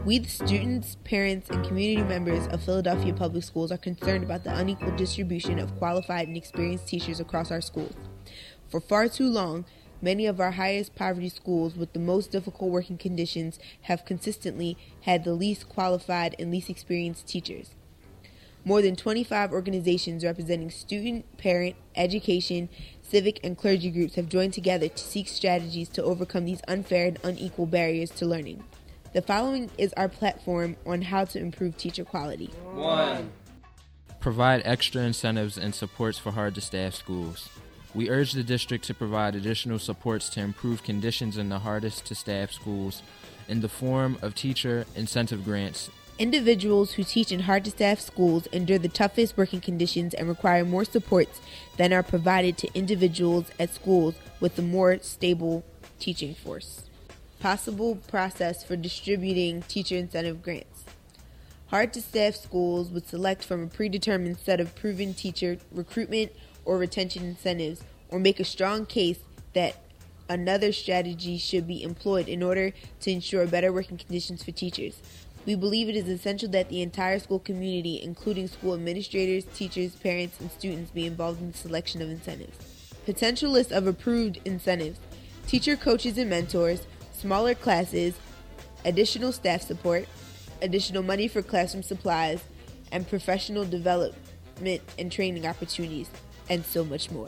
We, the students, parents, and community members of Philadelphia Public Schools, are concerned about the unequal distribution of qualified and experienced teachers across our schools. For far too long, many of our highest poverty schools with the most difficult working conditions have consistently had the least qualified and least experienced teachers. More than 25 organizations representing student, parent, education, civic, and clergy groups have joined together to seek strategies to overcome these unfair and unequal barriers to learning. The following is our platform on how to improve teacher quality. 1. Provide extra incentives and supports for hard-to-staff schools. We urge the district to provide additional supports to improve conditions in the hardest-to-staff schools in the form of teacher incentive grants. Individuals who teach in hard-to-staff schools endure the toughest working conditions and require more supports than are provided to individuals at schools with a more stable teaching force. Possible process for distributing teacher incentive grants. Hard-to-staff schools would select from a predetermined set of proven teacher recruitment or retention incentives, or make a strong case that another strategy should be employed in order to ensure better working conditions for teachers. We believe it is essential that the entire school community, including school administrators, teachers, parents, and students, be involved in the selection of incentives. Potential list of approved incentives: teacher coaches and mentors, smaller classes, additional staff support, additional money for classroom supplies, and professional development and training opportunities, and so much more.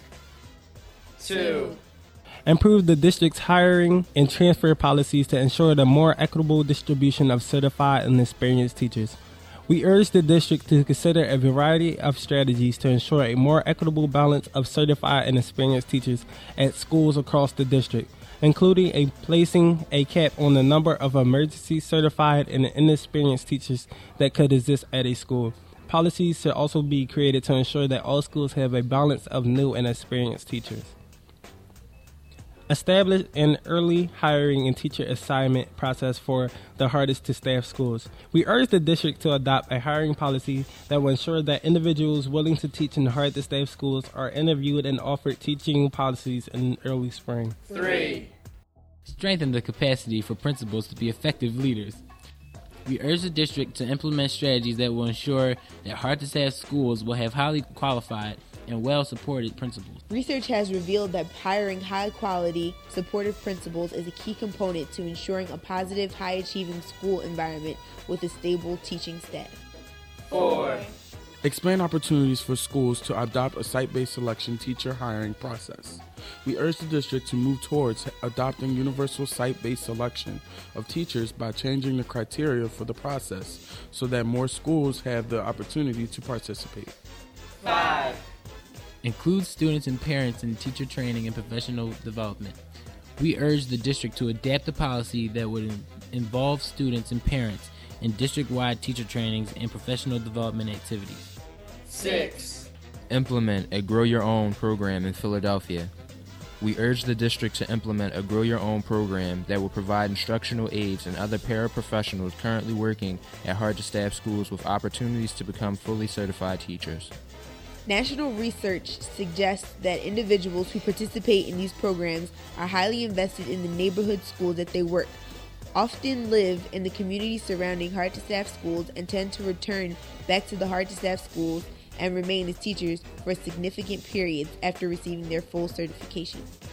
2. Improve the district's hiring and transfer policies to ensure the more equitable distribution of certified and experienced teachers. We urge the district to consider a variety of strategies to ensure a more equitable balance of certified and experienced teachers at schools across the district, including placing a cap on the number of emergency certified and inexperienced teachers that could exist at a school. Policies should also be created to ensure that all schools have a balance of new and experienced teachers. Establish an early hiring and teacher assignment process for the hardest to staff schools. We urge the district to adopt a hiring policy that will ensure that individuals willing to teach in hard to staff schools are interviewed and offered teaching policies in early spring. 3. Strengthen the capacity for principals to be effective leaders. We urge the district to implement strategies that will ensure that hard-to-staff schools will have highly qualified and well-supported principals. Research has revealed that hiring high-quality, supportive principals is a key component to ensuring a positive, high-achieving school environment with a stable teaching staff. 4. Expand opportunities for schools to adopt a site-based selection teacher hiring process. We urge the district to move towards adopting universal site-based selection of teachers by changing the criteria for the process so that more schools have the opportunity to participate. 5. Include students and parents in teacher training and professional development. We urge the district to adapt a policy that would involve students and parents in district-wide teacher trainings and professional development activities. 6. Implement a Grow Your Own program in Philadelphia. We urge the district to implement a Grow Your Own program that will provide instructional aides and other paraprofessionals currently working at hard-to-staff schools with opportunities to become fully certified teachers. National research suggests that individuals who participate in these programs are highly invested in the neighborhood schools that they work, often live in the communities surrounding hard-to-staff schools, and tend to return back to the hard-to-staff schools and remain as teachers for significant periods after receiving their full certification.